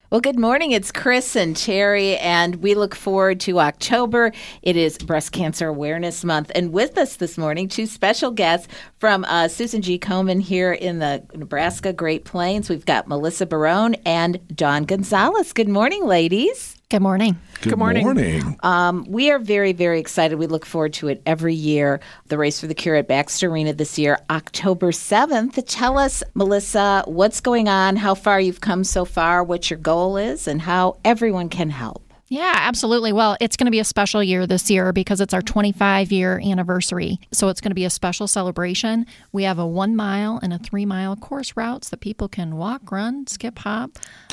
Well, good morning. It's Chris and Terry, and we look forward to October. It is Breast Cancer Awareness Month. And with us this morning, two special guests from Susan G. Komen here in the Nebraska Great Plains. We've got Melissa Barone and Dawn Gonzalez. Good morning, ladies. Good morning. Good morning. We are very, very excited. We look forward to it every year. The Race for the Cure at Baxter Arena this year, October 7th. Tell us, Melissa, what's going on, how far you've come so far, what your goal is, and how everyone can help. Yeah, absolutely. Well, it's going to be a special year this year because it's our 25-year anniversary. So it's going to be a special celebration. We have a 1 mile and a 3 mile course routes that people can walk, run, skip, hop.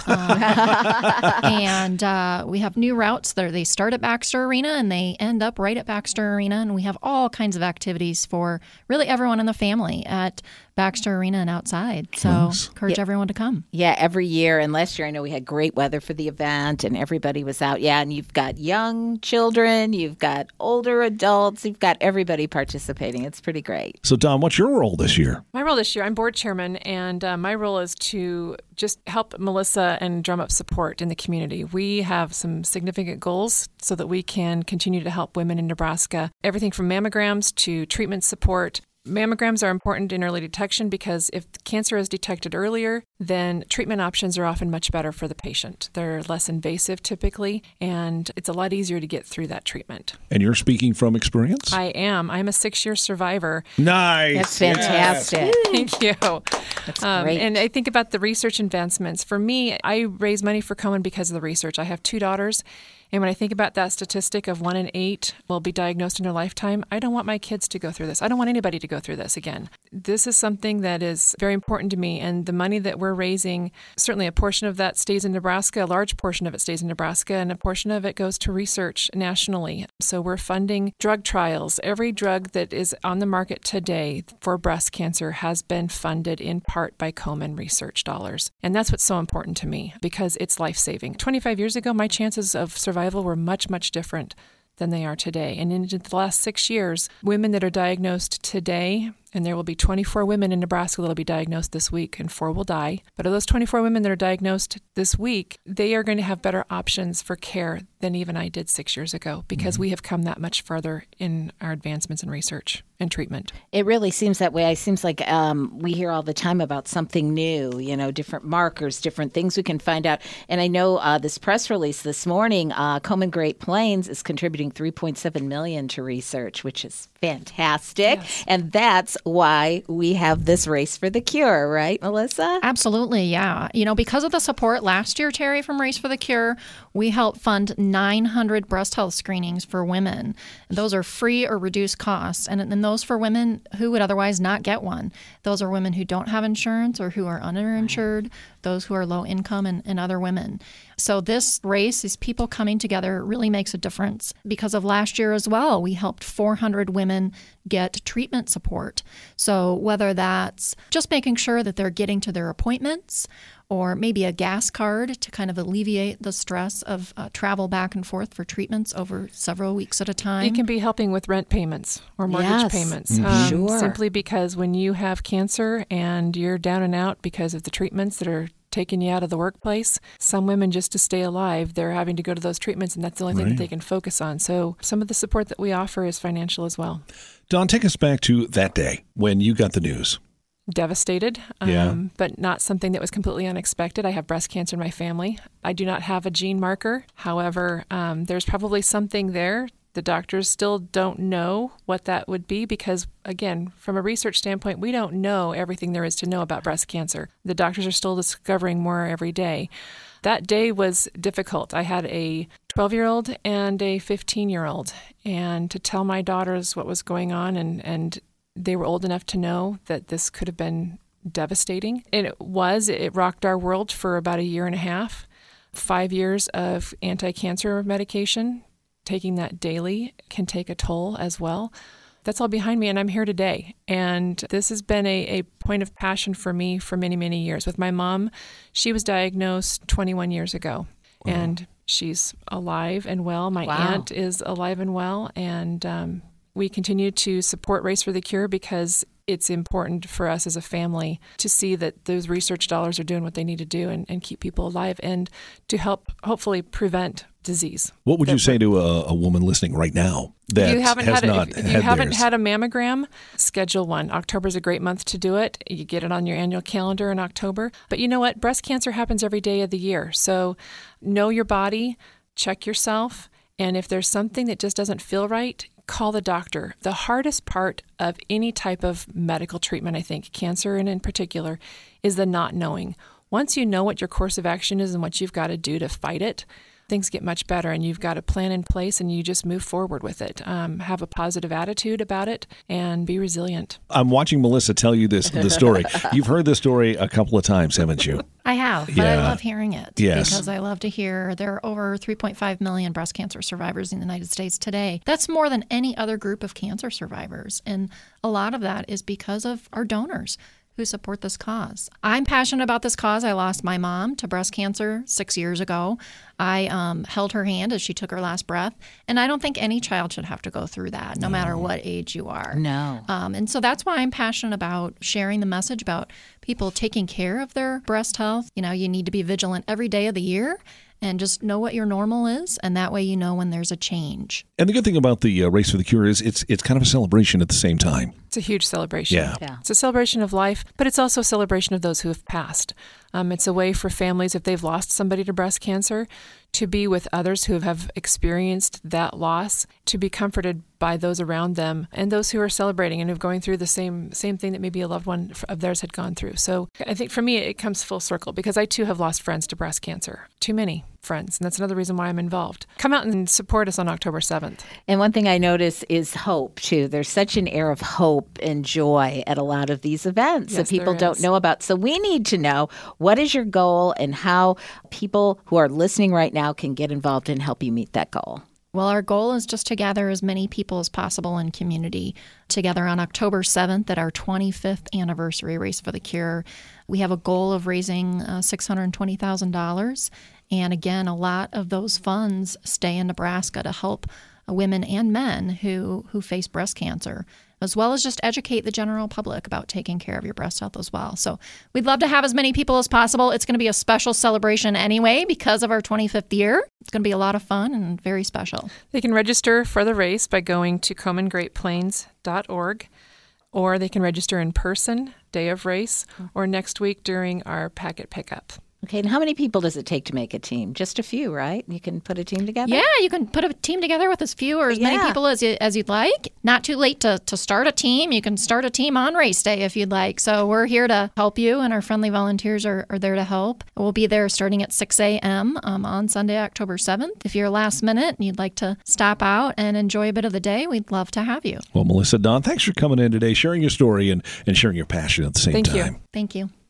And we have new routes that they start at Baxter Arena and they end up right at Baxter Arena. And we have all kinds of activities for really everyone in the family at Baxter Arena and outside. So encourage everyone to come. Yeah, every year. And last year, I know we had great weather for the event and everybody was out. Yeah, and you've got young children, you've got older adults, you've got everybody participating. It's pretty great. So, Dawn, what's your role this year? My role this year, I'm board chairman, and my role is to just help Melissa and drum up support in the community. We have some significant goals so that we can continue to help women in Nebraska. Everything from mammograms to treatment support. Mammograms are important in early detection because if cancer is detected earlier, then treatment options are often much better for the patient. They're less invasive typically, and it's a lot easier to get through that treatment. And you're speaking from experience? I am. I'm a 6-year survivor. Nice. That's fantastic. Thank you. That's great. And I think about the research advancements. For me, I raise money for Komen because of the research. I have 2 daughters. And when I think about that statistic of 1 in 8 will be diagnosed in their lifetime, I don't want my kids to go through this. I don't want anybody to go through this again. This is something that is very important to me. And the money that we're raising, certainly a portion of that stays in Nebraska, a large portion of it stays in Nebraska, and a portion of it goes to research nationally. So we're funding drug trials. Every drug that is on the market today for breast cancer has been funded in part by Komen research dollars. And that's what's so important to me because it's life-saving. 25 years ago, my chances of survival were much, much different than they are today. And in the last 6 years, women that are diagnosed today, and there will be 24 women in Nebraska that will be diagnosed this week, and 4 will die. But of those 24 women that are diagnosed this week, they are going to have better options for care than even I did 6 years ago because we have come that much further in our advancements in research and treatment. It really seems that way. It seems like we hear all the time about something new, different markers, different things we can find out. And I know this press release this morning, Komen Great Plains is contributing $3.7 million to research, which is fantastic. Yes. And that's why we have this Race for the Cure, right, Melissa? Absolutely, yeah. Because of the support last year, Terry, from Race for the Cure, we helped fund 900 breast health screenings for women. Those are free or reduced costs. And those for women who would otherwise not get one. Those are women who don't have insurance or who are underinsured, those who are low income and other women. So this race, these people coming together really makes a difference. Because of last year as well, we helped 400 women get treatment support. So whether that's just making sure that they're getting to their appointments or maybe a gas card to kind of alleviate the stress of travel back and forth for treatments over several weeks at a time. It can be helping with rent payments or mortgage payments. Sure. Simply because when you have cancer and you're down and out because of the treatments that are taking you out of the workplace, some women, just to stay alive, they're having to go to those treatments, and that's the only thing that they can focus on. So some of the support that we offer is financial as well. Dawn, take us back to that day when you got the news. Devastated, but not something that was completely unexpected. I have breast cancer in my family. I do not have a gene marker. However, there's probably something there. The doctors still don't know what that would be because, again, from a research standpoint, we don't know everything there is to know about breast cancer. The doctors are still discovering more every day. That day was difficult. I had a 12-year-old and a 15-year-old, and to tell my daughters what was going on, and they were old enough to know that this could have been devastating. And it rocked our world for about a year and a half. 5 years of anti-cancer medication, taking that daily can take a toll as well. That's all behind me, and I'm here today. And this has been a point of passion for me for many, many years. With my mom, she was diagnosed 21 years ago, and she's alive and well. My aunt is alive and well, and we continue to support Race for the Cure because it's important for us as a family to see that those research dollars are doing what they need to do and keep people alive and to help hopefully prevent disease. What would you say to a woman listening right now that if you haven't theirs? had a mammogram, schedule one. October is a great month to do it. You get it on your annual calendar in October. But you know what? Breast cancer happens every day of the year. So know your body, check yourself, and if there's something that just doesn't feel right, call the doctor. The hardest part of any type of medical treatment, I think, cancer and in particular, is the not knowing. Once you know what your course of action is and what you've got to do to fight it, things get much better, and you've got a plan in place, and you just move forward with it. Have a positive attitude about it, and be resilient. I'm watching Melissa tell you the story. You've heard this story a couple of times, haven't you? I have, but I love hearing it. Yes. Because I love to hear there are over 3.5 million breast cancer survivors in the United States today. That's more than any other group of cancer survivors, and a lot of that is because of our donors who support this cause. I'm passionate about this cause. I lost my mom to breast cancer 6 years ago. I held her hand as she took her last breath, and I don't think any child should have to go through that, no matter what age you are. No. And so that's why I'm passionate about sharing the message about people taking care of their breast health. You know, you need to be vigilant every day of the year and just know what your normal is, and that way you know when there's a change. And the good thing about the Race for the Cure is it's kind of a celebration at the same time. It's a huge celebration. Yeah. It's a celebration of life, but it's also a celebration of those who have passed. It's a way for families, if they've lost somebody to breast cancer, to be with others who have experienced that loss, to be comforted by those around them and those who are celebrating and who are going through the same thing that maybe a loved one of theirs had gone through. So I think for me, it comes full circle because I too have lost friends to breast cancer. Too many friends. And that's another reason why I'm involved. Come out and support us on October 7th. And one thing I notice is hope, too. There's such an air of hope and joy at a lot of these events that people don't know about. So we need to know, what is your goal and how people who are listening right now can get involved and help you meet that goal? Well, our goal is just to gather as many people as possible in community together on October 7th at our 25th anniversary Race for the Cure. We have a goal of raising $620,000. And again, a lot of those funds stay in Nebraska to help women and men who face breast cancer, as well as just educate the general public about taking care of your breast health as well. So we'd love to have as many people as possible. It's going to be a special celebration anyway because of our 25th year. It's going to be a lot of fun and very special. They can register for the race by going to ComanGreatPlains.org, or they can register in person, day of race, or next week during our packet pickup. Okay, and how many people does it take to make a team? Just a few, right? You can put a team together? Yeah, you can put a team together with as few or as many people as you'd like. Not too late to start a team. You can start a team on race day if you'd like. So we're here to help you, and our friendly volunteers are there to help. We'll be there starting at 6 a.m. On Sunday, October 7th. If you're last minute and you'd like to stop out and enjoy a bit of the day, we'd love to have you. Well, Melissa, Don, thanks for coming in today, sharing your story and sharing your passion at the same time. Thank you. Thank you.